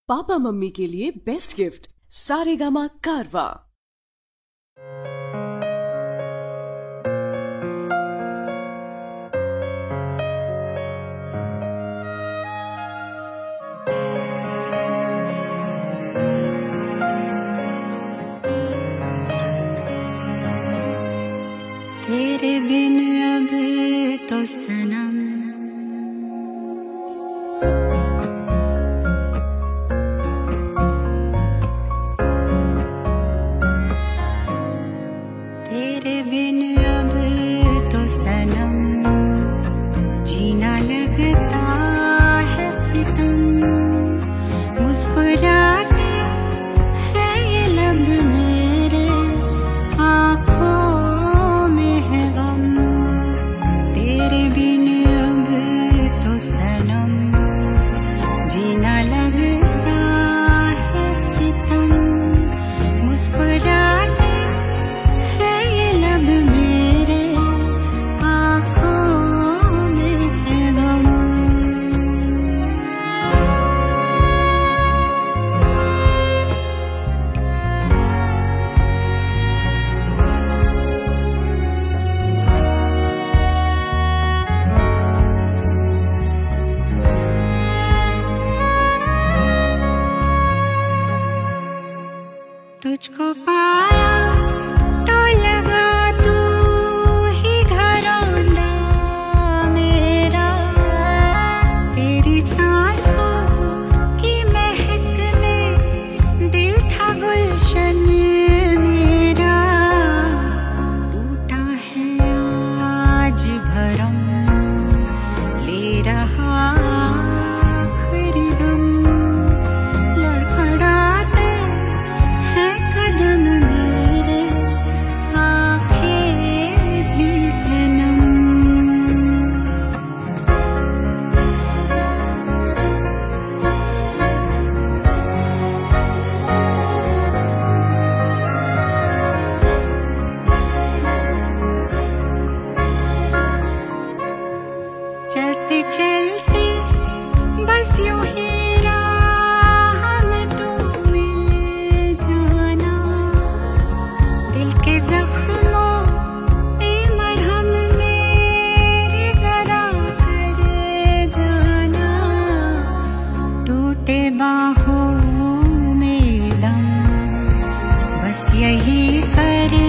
Papa mummy के लिए best gift Saregama कारवा। तेरे बिन अब तो सनम तेरे बिन अब तो सनम जीना लगता है सितम। मुस्कुराते हैं ये लब मेरे आँखों में है गम। तेरे बिन अब तो सनम जीना लगता है सितम। मुस्कुराते तुझको पाया तो लगा तू ही घरौंदा मेरा। तेरी सांसों की महक में दिल था गुलशन मेरा। टूटा है आज भरम ले रहा आखिरी दम। चलते चलते बस यूं ही राह में तू मिल जाना। दिल के जख्मों पे मरहम मेरे जरा कर जाना। टूटे बाहों में दम बस यही कर